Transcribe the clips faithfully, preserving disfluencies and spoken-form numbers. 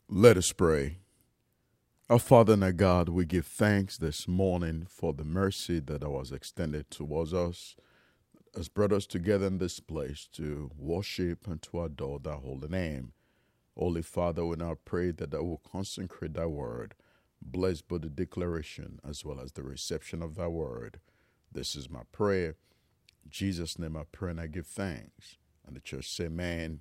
Let us pray. Our Father and our God, we give thanks this morning for the mercy that was extended towards us, has brought us together in this place to worship and to adore thy holy name. Holy Father, we now pray that thou will consecrate thy word, bless both the declaration as well as the reception of thy word. This is my prayer. In Jesus' name I pray and I give thanks. And the church say, amen.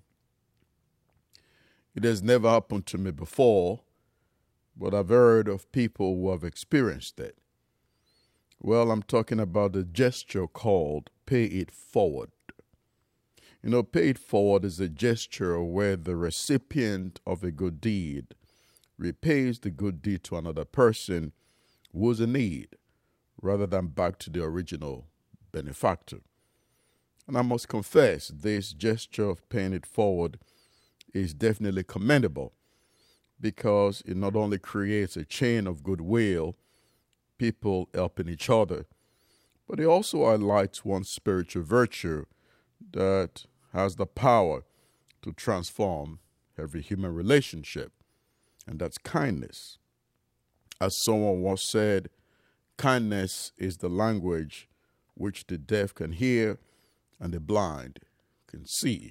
It has never happened to me before, but I've heard of people who have experienced it. Well, I'm talking about the gesture called pay it forward. You know, pay it forward is a gesture where the recipient of a good deed repays the good deed to another person who is in need, rather than back to the original benefactor. And I must confess, this gesture of paying it forward is definitely commendable, because it not only creates a chain of goodwill, people helping each other, but it also highlights one spiritual virtue that has the power to transform every human relationship, and that's kindness. As someone once said, kindness is the language which the deaf can hear and the blind can see.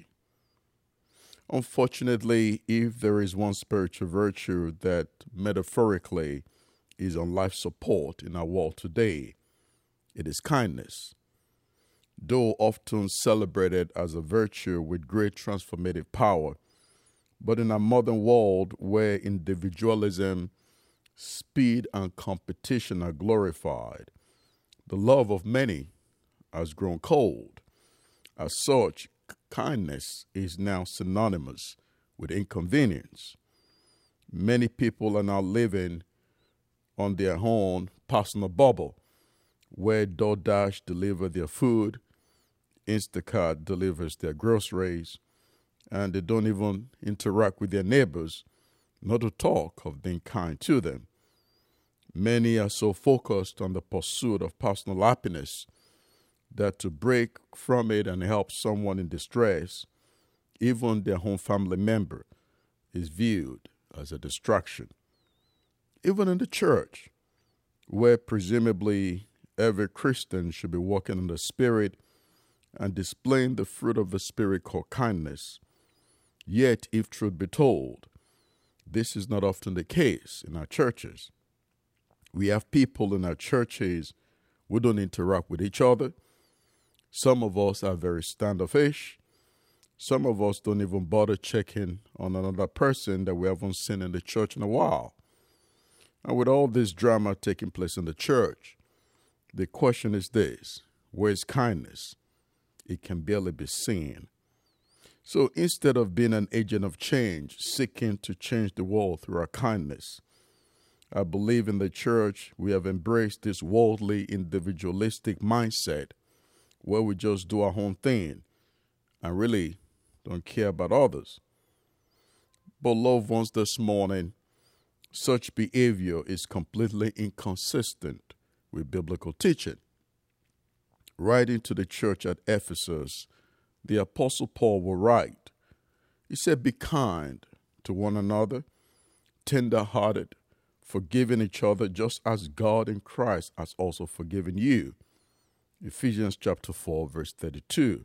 Unfortunately, if there is one spiritual virtue that metaphorically is on life support in our world today, it is kindness. Though often celebrated as a virtue with great transformative power, but in a modern world where individualism, speed, and competition are glorified, the love of many has grown cold. As such, kindness is now synonymous with inconvenience. Many people are now living on their own personal bubble, where DoorDash delivers their food, Instacart delivers their groceries, and they don't even interact with their neighbors, not to talk of being kind to them. Many are so focused on the pursuit of personal happiness that to break from it and help someone in distress, even their own family member, is viewed as a distraction. Even in the church, where presumably every Christian should be walking in the Spirit and displaying the fruit of the Spirit called kindness, yet, if truth be told, this is not often the case in our churches. We have people in our churches who don't interact with each other. Some of us are very standoffish. Some of us don't even bother checking on another person that we haven't seen in the church in a while. And with all this drama taking place in the church, the question is this: where's kindness? It can barely be seen. So instead of being an agent of change, seeking to change the world through our kindness, I believe in the church we have embraced this worldly, individualistic mindset where we just do our own thing and really don't care about others. But loved ones, this morning, such behavior is completely inconsistent with biblical teaching. Writing to the church at Ephesus, the Apostle Paul will write, he said, be kind to one another, tender-hearted, forgiving each other just as God in Christ has also forgiven you. Ephesians chapter four, verse thirty-two.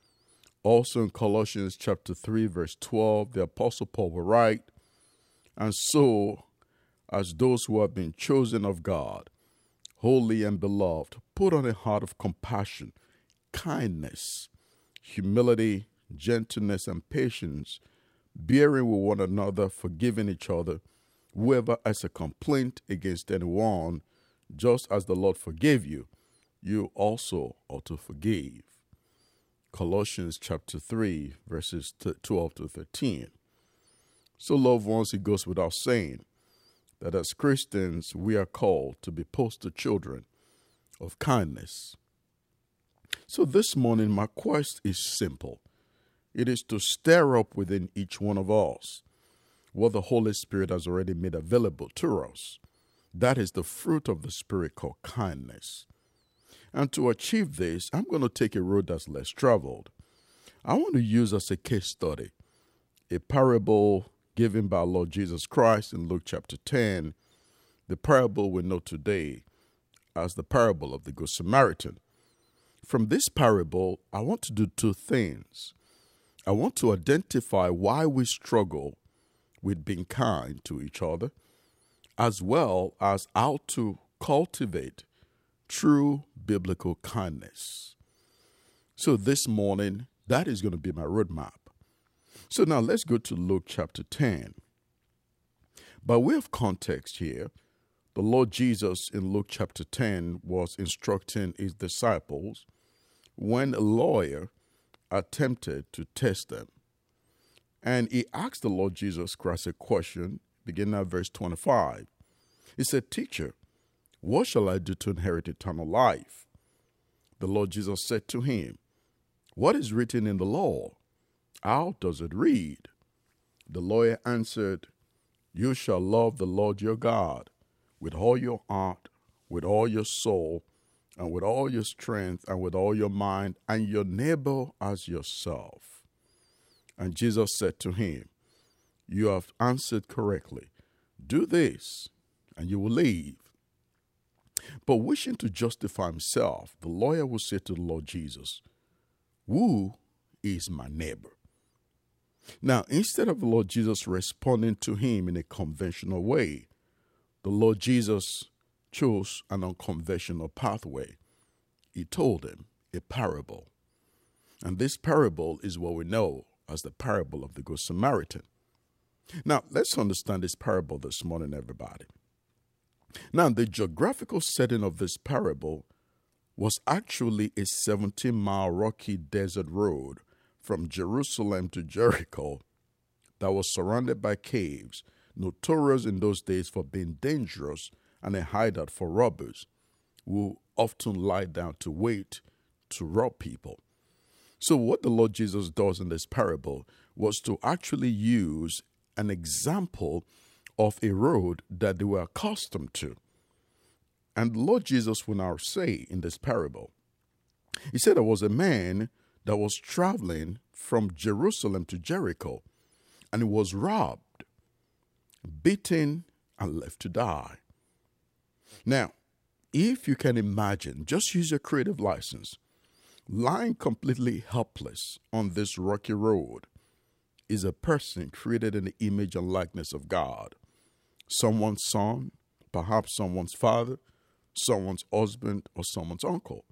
Also in Colossians chapter three, verse twelve, the Apostle Paul will write, and so, as those who have been chosen of God, holy and beloved, put on a heart of compassion, kindness, humility, gentleness, and patience, bearing with one another, forgiving each other, whoever has a complaint against anyone, just as the Lord forgave you, you also ought to forgive. Colossians chapter three, verses twelve to thirteen. So, loved ones, it goes without saying that as Christians, we are called to be poster children of kindness. So this morning, my quest is simple. It is to stir up within each one of us what the Holy Spirit has already made available to us. That is the fruit of the Spirit called kindness. And to achieve this, I'm going to take a road that's less traveled. I want to use as a case study a parable given by our Lord Jesus Christ in Luke chapter ten, the parable we know today as the parable of the Good Samaritan. From this parable, I want to do two things. I want to identify why we struggle with being kind to each other, as well as how to cultivate true biblical kindness. So this morning, that is going to be my roadmap. So now let's go to Luke chapter ten. By way of context here, the Lord Jesus in Luke chapter ten was instructing his disciples when a lawyer attempted to test them. And he asked the Lord Jesus Christ a question, beginning at verse twenty-five. He said, "Teacher, what shall I do to inherit eternal life?" The Lord Jesus said to him, "What is written in the law? How does it read?" The lawyer answered, "You shall love the Lord your God with all your heart, with all your soul, and with all your strength, and with all your mind, and your neighbor as yourself." And Jesus said to him, "You have answered correctly. Do this, and you will live." But wishing to justify himself, the lawyer will say to the Lord Jesus, "Who is my neighbor?" Now, instead of the Lord Jesus responding to him in a conventional way, the Lord Jesus chose an unconventional pathway. He told him a parable. And this parable is what we know as the parable of the Good Samaritan. Now, let's understand this parable this morning, everybody. Now, the geographical setting of this parable was actually a seventeen-mile rocky desert road from Jerusalem to Jericho that was surrounded by caves, notorious in those days for being dangerous and a hideout for robbers who often lie down to wait to rob people. So what the Lord Jesus does in this parable was to actually use an example of a road that they were accustomed to. And the Lord Jesus will now say in this parable, he said there was a man that was traveling from Jerusalem to Jericho, and he was robbed, beaten, and left to die. Now, if you can imagine, just use your creative license, lying completely helpless on this rocky road is a person created in the image and likeness of God. Someone's son, perhaps someone's father, someone's husband, or someone's uncle.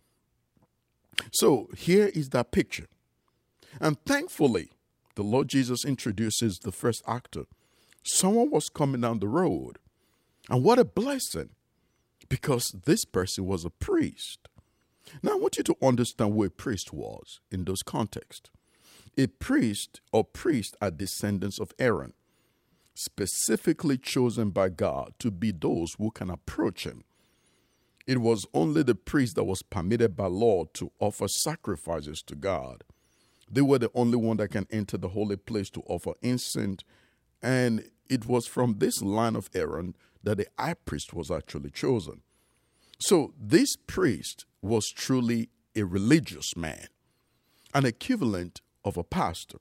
So here is that picture. And thankfully, the Lord Jesus introduces the first actor. Someone was coming down the road. And what a blessing, because this person was a priest. Now, I want you to understand who a priest was in those contexts. A priest or priests are descendants of Aaron, specifically chosen by God to be those who can approach him. It was only the priest that was permitted by law to offer sacrifices to God. They were the only one that can enter the holy place to offer incense, and it was from this line of Aaron that the high priest was actually chosen. So this priest was truly a religious man, an equivalent of a pastor.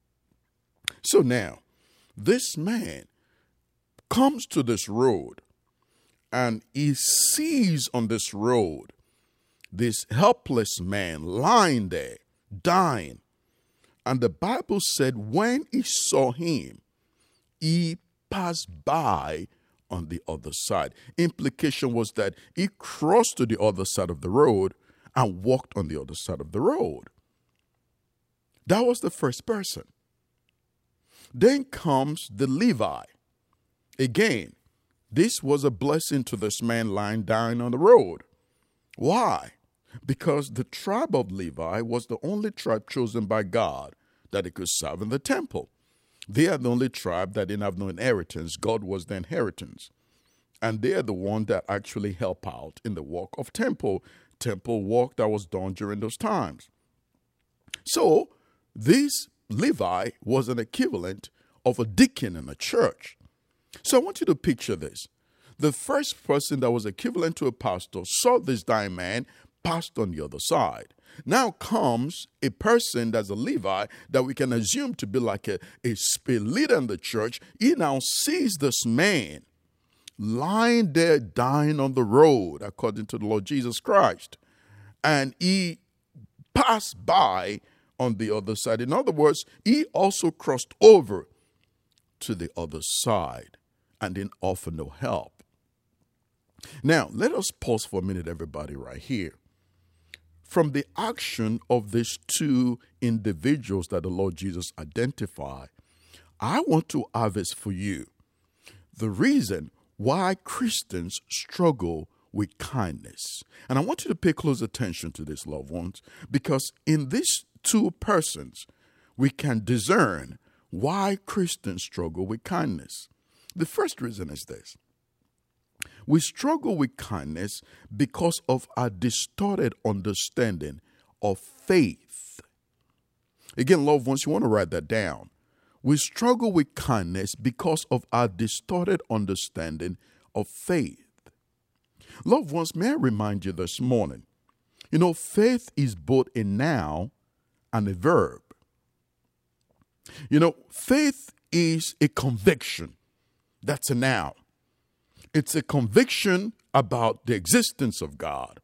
So now, this man comes to this road, and he sees on this road this helpless man lying there, dying. And the Bible said when he saw him, he passed by on the other side. Implication was that he crossed to the other side of the road and walked on the other side of the road. That was the first person. Then comes the Levi. Again, this was a blessing to this man lying down on the road. Why? Because the tribe of Levi was the only tribe chosen by God that it could serve in the temple. They are the only tribe that didn't have no inheritance. God was the inheritance. And they are the one that actually help out in the work of temple, temple work that was done during those times. So this Levi was an equivalent of a deacon in a church. So I want you to picture this. The first person that was equivalent to a pastor saw this dying man, passed on the other side. Now comes a person that's a Levi that we can assume to be like a, a, a leader in the church. He now sees this man lying there dying on the road, according to the Lord Jesus Christ. And he passed by on the other side. In other words, he also crossed over to the other side and didn't offer no help. Now, let us pause for a minute, everybody, right here. From the action of these two individuals that the Lord Jesus identified, I want to harvest for you the reason why Christians struggle with kindness. And I want you to pay close attention to this, loved ones, because in these two persons, we can discern why Christians struggle with kindness. The first reason is this. We struggle with kindness because of our distorted understanding of faith. Again, loved ones, you want to write that down. We struggle with kindness because of our distorted understanding of faith. Loved ones, may I remind you this morning, you know, faith is both a noun and a verb. You know, faith is a conviction. That's a noun. It's a conviction about the existence of God.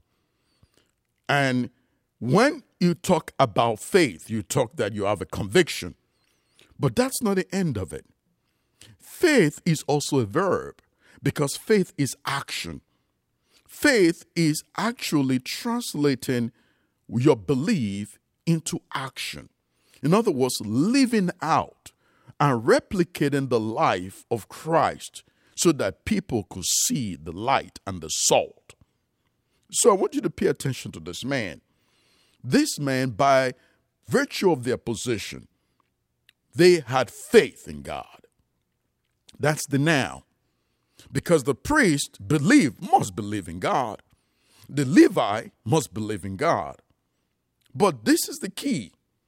And when you talk about faith, you talk that you have a conviction. But that's not the end of it. Faith is also a verb because faith is action. Faith is actually translating your belief into action. In other words, living out and replicating the life of Christ so that people could see the light and the salt. So I want you to pay attention to this man. This man, by virtue of their position, they had faith in God. That's the now. Because the priest believed, must believe in God. The Levi must believe in God. But this is the key.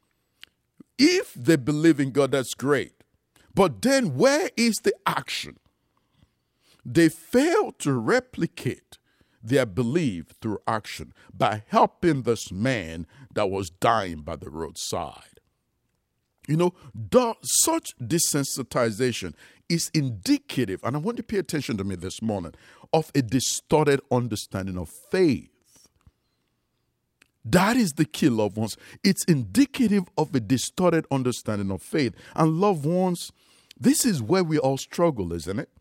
If they believe in God, that's great. But then where is the action? They failed to replicate their belief through action by helping this man that was dying by the roadside. You know, the, such desensitization is indicative, and I want you to pay attention to me this morning, of a distorted understanding of faith. That is the key, loved ones. It's indicative of a distorted understanding of faith. And loved ones, this is where we all struggle, isn't it?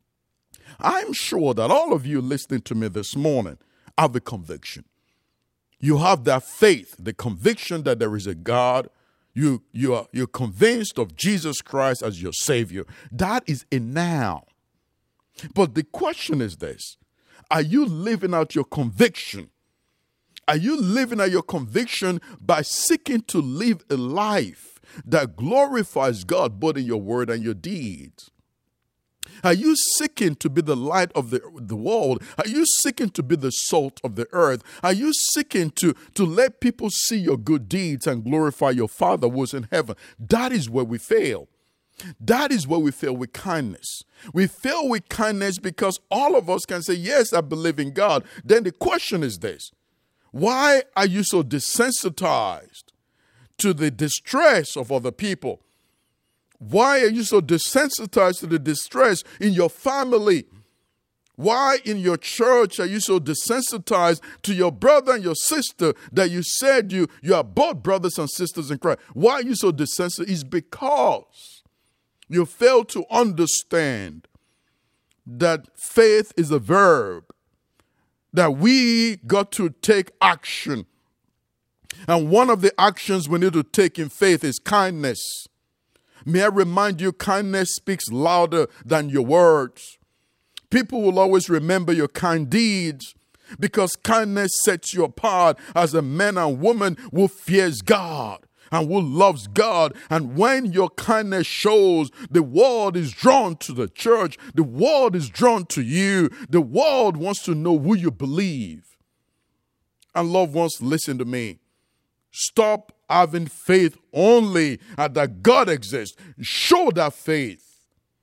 I'm sure that all of you listening to me this morning have a conviction. You have that faith, the conviction that there is a God. You, you are, you're convinced of Jesus Christ as your Savior. That is a now. But the question is this. Are you living out your conviction? Are you living out your conviction by seeking to live a life that glorifies God both in your word and your deeds? Are you seeking to be the light of the, the world? Are you seeking to be the salt of the earth? Are you seeking to, to let people see your good deeds and glorify your Father who is in heaven? That is where we fail. That is where we fail with kindness. We fail with kindness because all of us can say, yes, I believe in God. Then the question is this. Why are you so desensitized to the distress of other people? Why are you so desensitized to the distress in your family? Why in your church are you so desensitized to your brother and your sister that you said you, you are both brothers and sisters in Christ? Why are you so desensitized? It's because you fail to understand that faith is a verb, that we got to take action. And one of the actions we need to take in faith is kindness. May I remind you, kindness speaks louder than your words. People will always remember your kind deeds because kindness sets you apart as a man and woman who fears God and who loves God. And when your kindness shows, the world is drawn to the church. The world is drawn to you. The world wants to know who you believe. And loved ones, listen to me. Stop having faith only that God exists. Show that faith.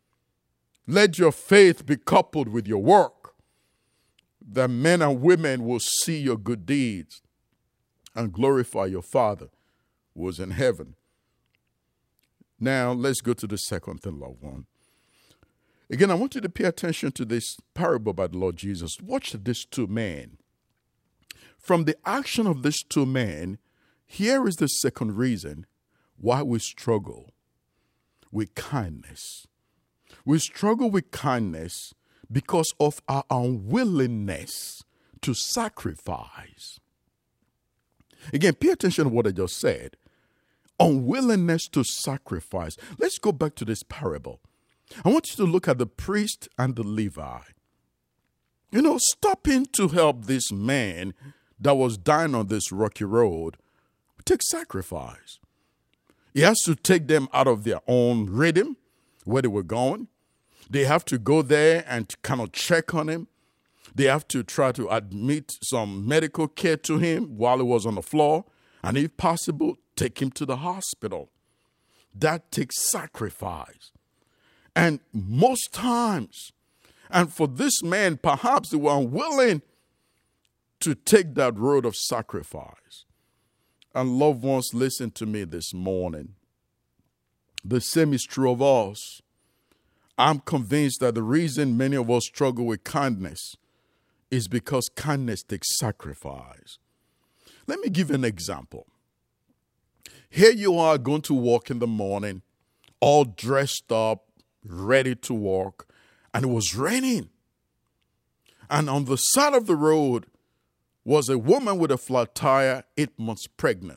Let your faith be coupled with your work. That men and women will see your good deeds and glorify your Father who is in heaven. Now, let's go to the second thing, loved one. Again, I want you to pay attention to this parable by the Lord Jesus. Watch these two men. From the action of these two men, here is the second reason why we struggle with kindness. We struggle with kindness because of our unwillingness to sacrifice. Again, pay attention to what I just said. Unwillingness to sacrifice. Let's go back to this parable. I want you to look at the priest and the Levi. You know, stopping to help this man that was dying on this rocky road takes sacrifice. He has to take them out of their own rhythm, where they were going. They have to go there and kind of check on him. They have to try to admit some medical care to him while he was on the floor. And if possible, take him to the hospital. That takes sacrifice. And most times, and for this man, perhaps they were unwilling to take that road of sacrifice. And loved ones, listen to me this morning. The same is true of us. I'm convinced that the reason many of us struggle with kindness is because kindness takes sacrifice. Let me give you an example. Here you are going to work in the morning, all dressed up, ready to work, and it was raining. And on the side of the road was a woman with a flat tire, eight months pregnant.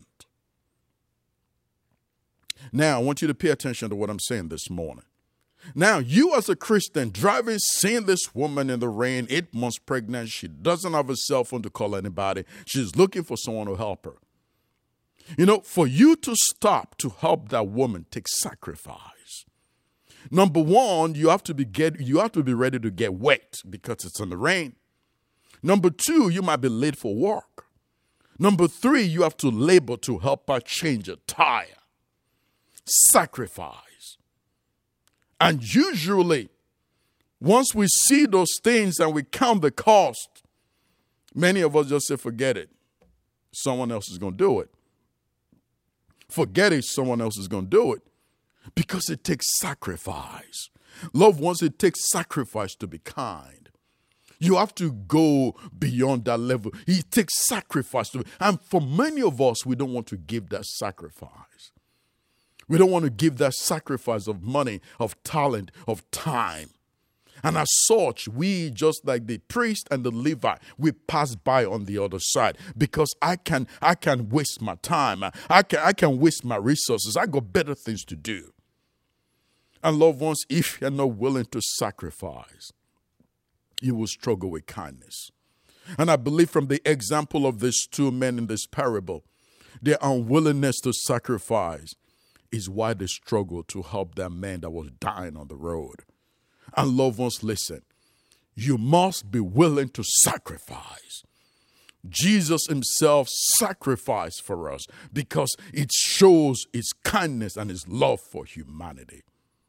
Now, I want you to pay attention to what I'm saying this morning. Now, you as a Christian driving, seeing this woman in the rain, eight months pregnant, she doesn't have a cell phone to call anybody. She's looking for someone to help her. You know, for you to stop to help that woman takes sacrifice. Number one, you have to be get you have to be ready to get wet because it's in the rain. Number two, you might be late for work. Number three, you have to labor to help her change a tire. Sacrifice. And usually, once we see those things and we count the cost, many of us just say, forget it. Someone else is going to do it. Forget it, someone else is going to do it. Because it takes sacrifice. Loved ones, it takes sacrifice to be kind. You have to go beyond that level. It takes sacrifice to be, and for many of us, we don't want to give that sacrifice. We don't want to give that sacrifice of money, of talent, of time. And as such, we, just like the priest and the Levite, we pass by on the other side because I can I can waste my time. I can I can waste my resources. I got better things to do. And loved ones, if you're not willing to sacrifice, you will struggle with kindness. And I believe from the example of these two men in this parable, their unwillingness to sacrifice is why they struggled to help that man that was dying on the road. And loved ones, listen, you must be willing to sacrifice. Jesus himself sacrificed for us because it shows his kindness and his love for humanity.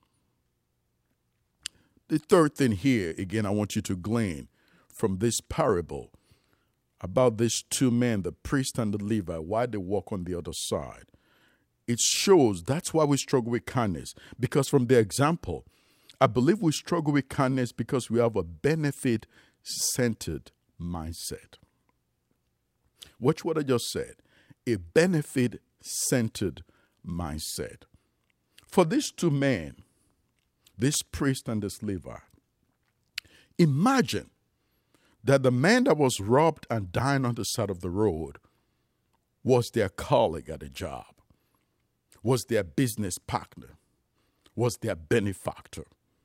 The third thing here, again, I want you to glean from this parable about these two men, the priest and the Levite, why they walk on the other side. It shows that's why we struggle with kindness. Because from the example, I believe we struggle with kindness because we have a benefit-centered mindset. Watch what I just said. A benefit-centered mindset. For these two men, this priest and this Levite, imagine that the man that was robbed and dying on the side of the road was their colleague at a job, was their business partner, was their benefactor.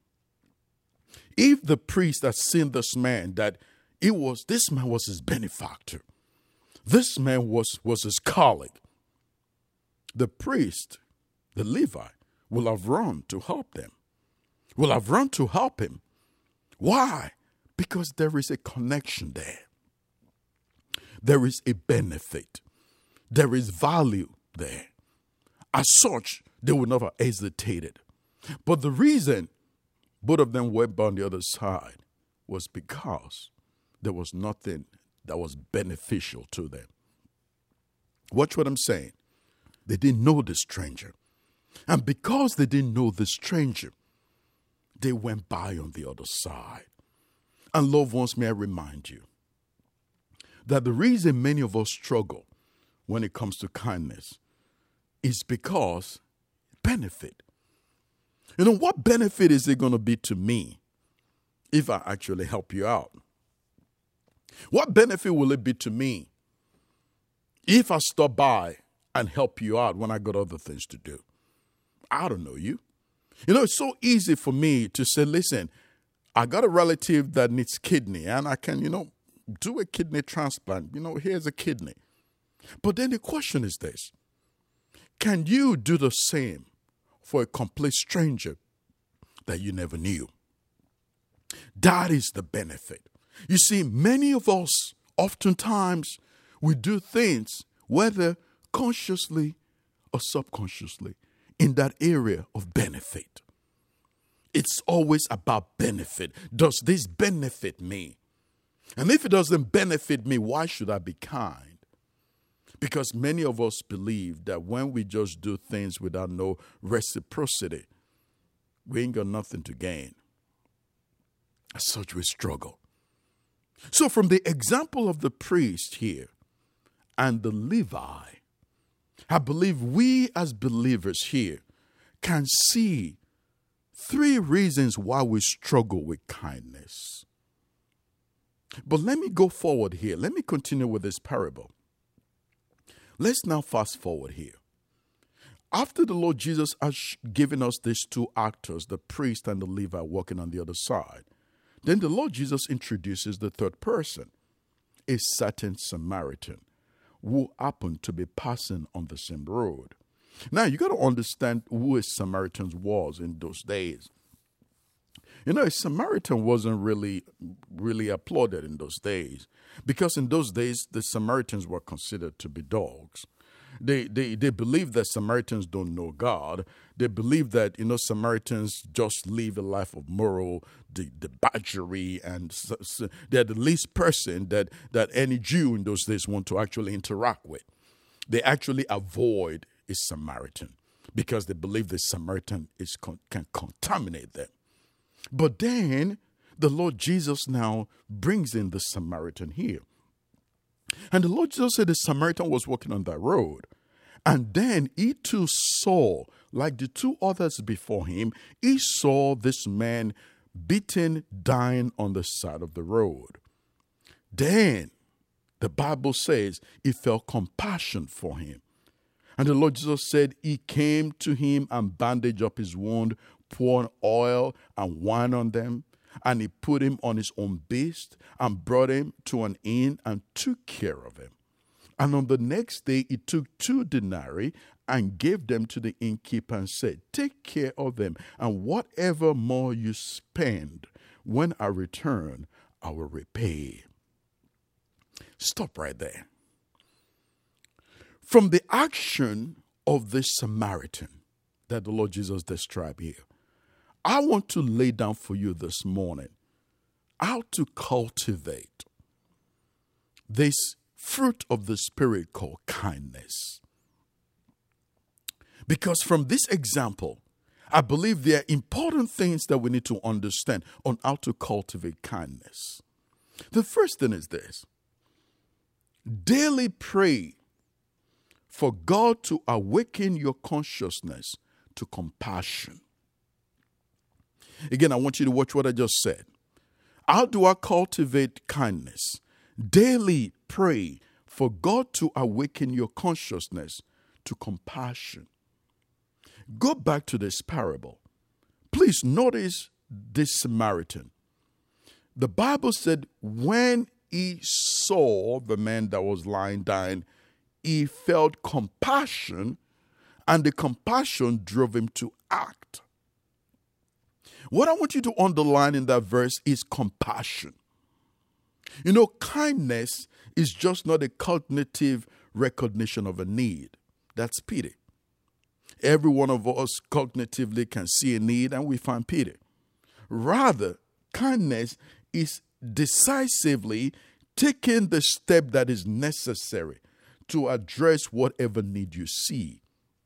If the priest had seen this man, that it was this man was his benefactor, this man was, was his colleague, the priest, the Levite, will have run to help them, will have run to help him. Why? Because there is a connection there. There is a benefit. There is value there. As such, they would not have hesitated. But the reason both of them went on the other side was because there was nothing that was beneficial to them. Watch what I'm saying. They didn't know the stranger. And because they didn't know the stranger, they went by on the other side. And loved ones, may I remind you that the reason many of us struggle when it comes to kindness is because benefit. You know, what benefit is it going to be to me if I actually help you out? What benefit will it be to me if I stop by and help you out when I got other things to do? I don't know you. You know, it's so easy for me to say, listen, I got a relative that needs kidney and I can, you know, do a kidney transplant. You know, here's a kidney. But then the question is this. Can you do the same for a complete stranger that you never knew? That is the benefit. You see, many of us, oftentimes, we do things, whether consciously or subconsciously, in that area of benefit. It's always about benefit. Does this benefit me? And if it doesn't benefit me, why should I be kind? Because many of us believe that when we just do things without no reciprocity, we ain't got nothing to gain. As such, we struggle. So from the example of the priest here and the Levi, I believe we as believers here can see three reasons why we struggle with kindness. But let me go forward here. Let me continue with this parable. Let's now fast forward here. After the Lord Jesus has given us these two actors, the priest and the Levi walking on the other side, then the Lord Jesus introduces the third person, a certain Samaritan, who happened to be passing on the same road. Now, you got to understand who a Samaritan was in those days. You know, a Samaritan wasn't really, really applauded in those days because in those days, the Samaritans were considered to be dogs. They, they, they believe that Samaritans don't know God. They believe that, you know, Samaritans just live a life of moral de- debauchery, and so, so they're the least person that, that any Jew in those days want to actually interact with. They actually avoid a Samaritan because they believe the Samaritan is con- can contaminate them. But then the Lord Jesus now brings in the Samaritan here. And the Lord Jesus said the Samaritan was walking on that road. And then he too saw, like the two others before him, he saw this man beaten, dying on the side of the road. Then the Bible says he felt compassion for him. And the Lord Jesus said he came to him and bandaged up his wound, poured oil and wine on them. And he put him on his own beast and brought him to an inn and took care of him. And on the next day, he took two denarii and gave them to the innkeeper and said, take care of them, and whatever more you spend, when I return, I will repay. Stop right there. From the action of this Samaritan that the Lord Jesus described here, I want to lay down for you this morning how to cultivate this fruit of the Spirit called kindness. Because from this example, I believe there are important things that we need to understand on how to cultivate kindness. The first thing is this: daily pray for God to awaken your consciousness to compassion. Again, I want you to watch what I just said. How do I cultivate kindness? Daily pray for God to awaken your consciousness to compassion. Go back to this parable. Please notice this Samaritan. The Bible said when he saw the man that was lying dying, he felt compassion, and the compassion drove him to act. What I want you to underline in that verse is compassion. You know, kindness is just not a cognitive recognition of a need. That's pity. Every one of us cognitively can see a need and we find pity. Rather, kindness is decisively taking the step that is necessary to address whatever need you see.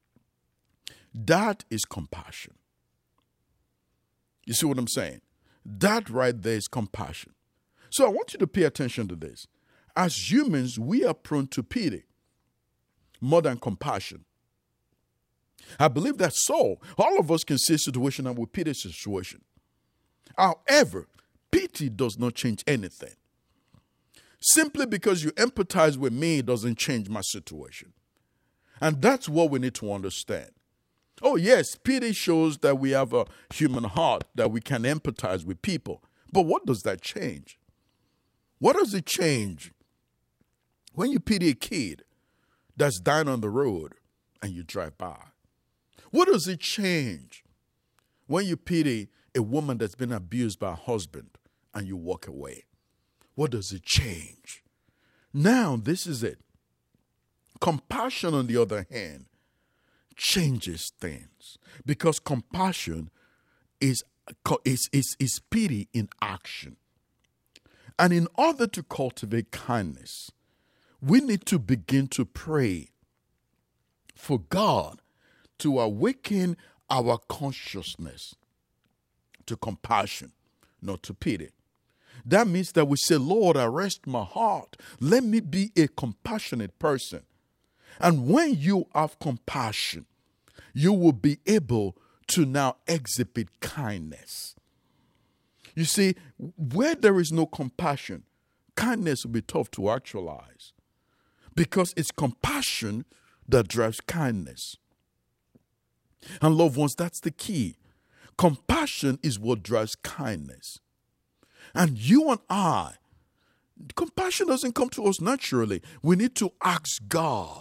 That is compassion. You see what I'm saying? That right there is compassion. So I want you to pay attention to this. As humans, we are prone to pity more than compassion. I believe that's so. All of us can see a situation and we pity a situation. However, pity does not change anything. Simply because you empathize with me doesn't change my situation. And that's what we need to understand. Oh, yes, pity shows that we have a human heart, that we can empathize with people. But what does that change? What does it change when you pity a kid that's dying on the road and you drive by? What does it change when you pity a woman that's been abused by a husband and you walk away? What does it change? Now, this is it. Compassion, on the other hand, changes things, because compassion is, is, is, is pity in action. And in order to cultivate kindness, we need to begin to pray for God to awaken our consciousness to compassion, not to pity. That means that we say, Lord, arrest my heart. Let me be a compassionate person. And when you have compassion, you will be able to now exhibit kindness. You see, where there is no compassion, kindness will be tough to actualize, because it's compassion that drives kindness. And loved ones, that's the key. Compassion is what drives kindness. And you and I, compassion doesn't come to us naturally. We need to ask God,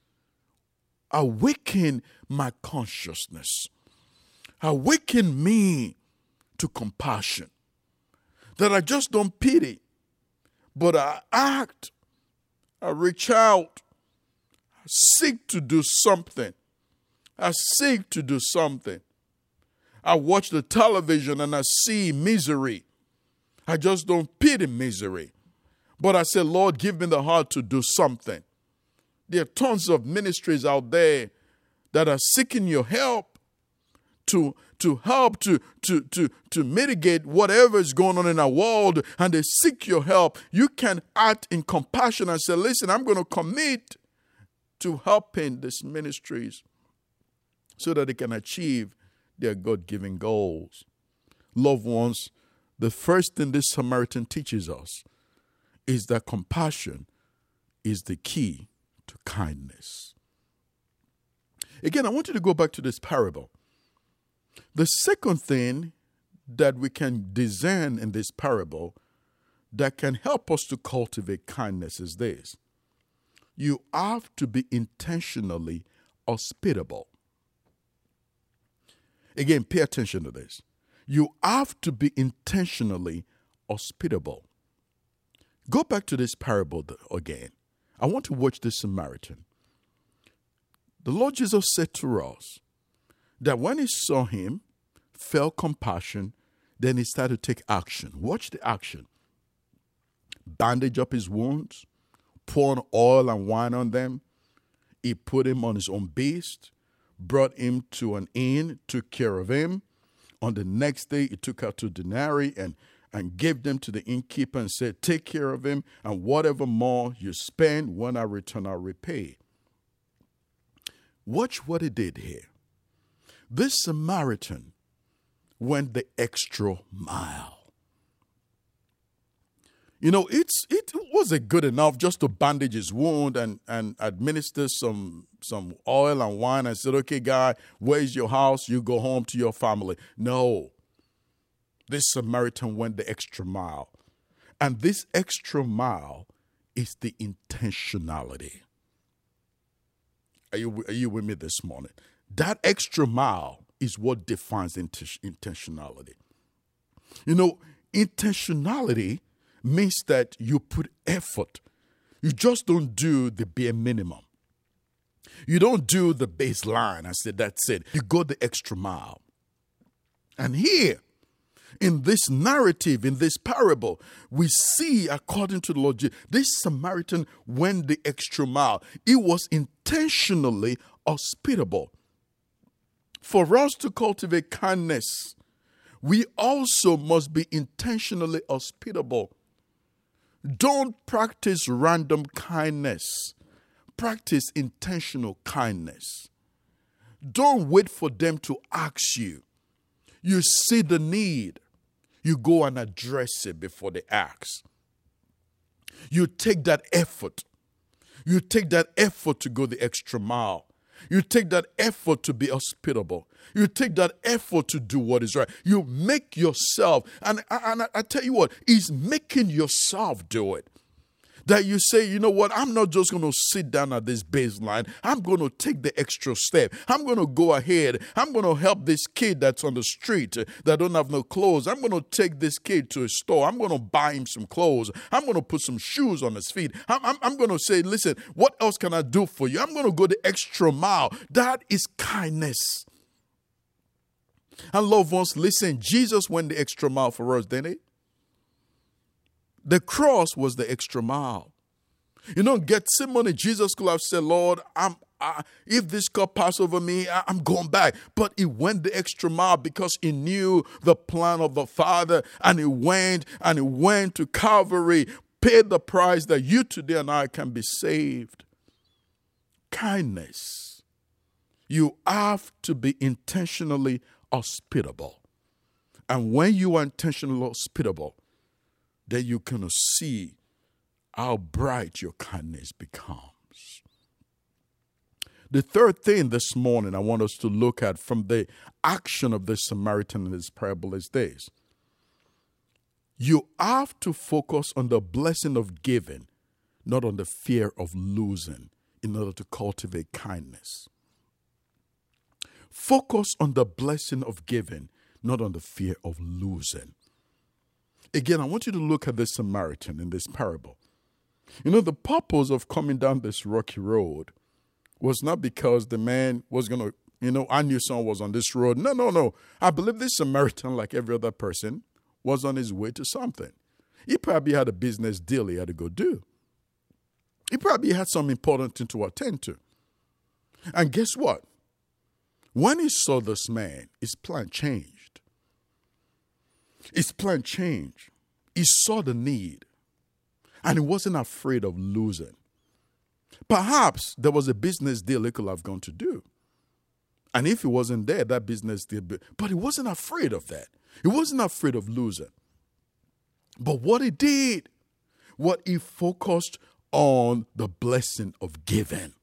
awaken my consciousness. Awaken me to compassion. That I just don't pity, but I act, I reach out, I seek to do something. I seek to do something. I watch the television and I see misery. I just don't pity misery. But I say, Lord, give me the heart to do something. There are tons of ministries out there that are seeking your help to, to help to, to, to, to mitigate whatever is going on in our world, and they seek your help. You can act in compassion and say, listen, I'm going to commit to helping these ministries so that they can achieve their God-given goals. Loved ones, the first thing this Samaritan teaches us is that compassion is the key to kindness. Again, I want you to go back to this parable. The second thing that we can discern in this parable that can help us to cultivate kindness is this. You have to be intentionally hospitable. Again, pay attention to this. You have to be intentionally hospitable. Go back to this parable again. I want to watch this Samaritan. The Lord Jesus said to us that when he saw him, felt compassion, then he started to take action. Watch the action. Bandage up his wounds, pour on oil and wine on them. He put him on his own beast, brought him to an inn, took care of him. On the next day, he took out two denarii and, and gave them to the innkeeper and said, take care of him, and whatever more you spend, when I return, I'll repay. Watch what he did here. This Samaritan went the extra mile. You know, it's it wasn't good enough just to bandage his wound and, and administer some some oil and wine and said, okay, guy, where's your house? You go home to your family. No. This Samaritan went the extra mile. And this extra mile is the intentionality. Are you, are you with me this morning? That extra mile is what defines int- intentionality. You know, intentionality means that you put effort. You just don't do the bare minimum. You don't do the baseline. I said, that's it. You go the extra mile. And here, in this narrative, in this parable, we see, according to the Lord Jesus, this Samaritan went the extra mile. He was intentionally hospitable. For us to cultivate kindness, we also must be intentionally hospitable. Don't practice random kindness. Practice intentional kindness. Don't wait for them to ask you. You see the need. You go and address it before they ask. You take that effort. You take that effort to go the extra mile. You take that effort to be hospitable. You take that effort to do what is right. You make yourself, and, and I, I tell you what, it's making yourself do it. That you say, you know what, I'm not just going to sit down at this baseline. I'm going to take the extra step. I'm going to go ahead. I'm going to help this kid that's on the street that don't have no clothes. I'm going to take this kid to a store. I'm going to buy him some clothes. I'm going to put some shoes on his feet. I'm, I'm, I'm going to say, listen, what else can I do for you? I'm going to go the extra mile. That is kindness. And loved ones, listen, Jesus went the extra mile for us, didn't he? The cross was the extra mile. You know, Gethsemane, Jesus could have said, Lord, I'm, I, if this cup pass over me, I, I'm going back. But he went the extra mile because he knew the plan of the Father. And he went and he went to Calvary, paid the price that you today and I can be saved. Kindness. You have to be intentionally hospitable. And when you are intentionally hospitable, then you can see how bright your kindness becomes. The third thing this morning I want us to look at from the action of the Samaritan in this parable is this. You have to focus on the blessing of giving, not on the fear of losing, in order to cultivate kindness. Focus on the blessing of giving, not on the fear of losing. Again, I want you to look at the Samaritan in this parable. You know, the purpose of coming down this rocky road was not because the man was going to, you know, I knew someone was on this road. No, no, no. I believe this Samaritan, like every other person, was on his way to something. He probably had a business deal he had to go do. He probably had some important thing to attend to. And guess what? When he saw this man, his plan changed. His plan changed. He saw the need. And he wasn't afraid of losing. Perhaps there was a business deal he could have gone to do. And if he wasn't there, that business deal. But he wasn't afraid of that. He wasn't afraid of losing. But what he did, what he focused on, the blessing of giving.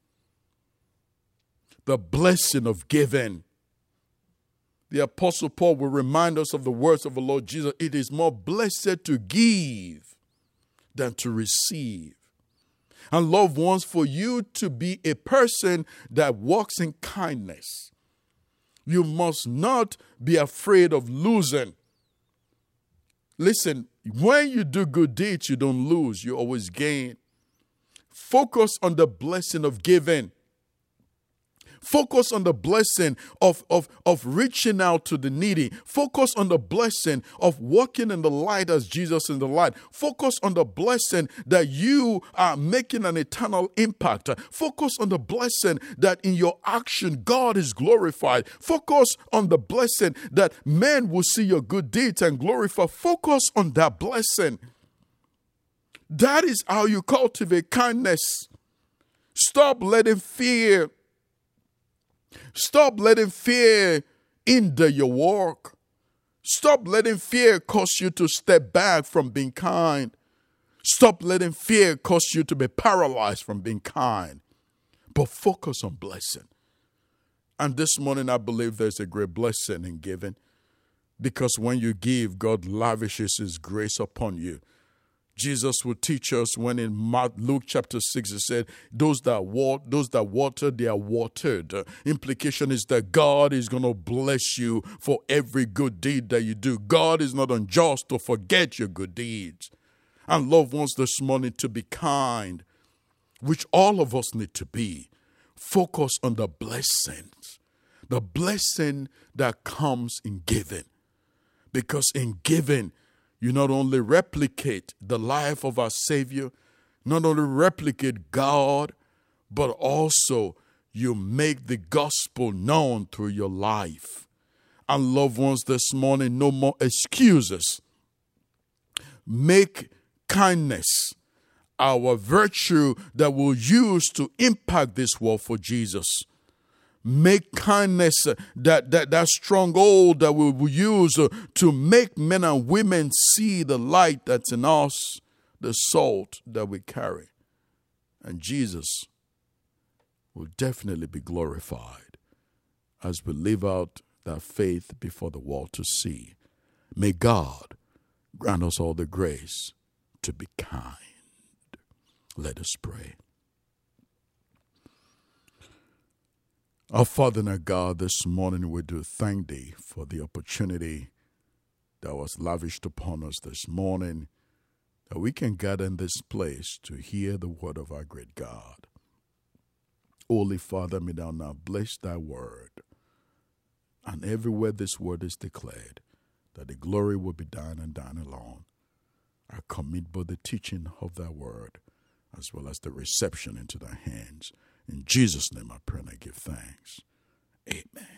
The blessing of giving. The Apostle Paul will remind us of the words of the Lord Jesus. It is more blessed to give than to receive. And loved ones, for you to be a person that walks in kindness, you must not be afraid of losing. Listen, when you do good deeds, you don't lose, you always gain. Focus on the blessing of giving. Focus on the blessing of, of, of reaching out to the needy. Focus on the blessing of walking in the light as Jesus in the light. Focus on the blessing that you are making an eternal impact. Focus on the blessing that in your action God is glorified. Focus on the blessing that men will see your good deeds and glorify. Focus on that blessing. That is how you cultivate kindness. Stop letting fear Stop letting fear hinder your work. Stop letting fear cause you to step back from being kind. Stop letting fear cause you to be paralyzed from being kind. But focus on blessing. And this morning I believe there's a great blessing in giving. Because when you give, God lavishes His grace upon you. Jesus would teach us when in Mark, Luke chapter six, he said, those that water, those that water, they are watered. Uh, implication is that God is going to bless you for every good deed that you do. God is not unjust to forget your good deeds. And loved ones, this morning, to be kind, which all of us need to be. Focus on the blessings, the blessing that comes in giving. Because in giving, you not only replicate the life of our Savior, not only replicate God, but also you make the gospel known through your life. And loved ones, this morning, no more excuses. Make kindness our virtue that we'll use to impact this world for Jesus. Make kindness that, that, that stronghold that we will use to make men and women see the light that's in us, the salt that we carry. And Jesus will definitely be glorified as we live out that faith before the world to see. May God grant us all the grace to be kind. Let us pray. Our Father and our God, this morning we do thank Thee for the opportunity that was lavished upon us this morning, that we can gather in this place to hear the word of our great God. Holy Father, may Thou now bless Thy word, and everywhere this word is declared, that the glory will be Thine and Thine alone. I commit both the teaching of Thy word as well as the reception into Thy hands. In Jesus' name I pray and I give thanks. Amen.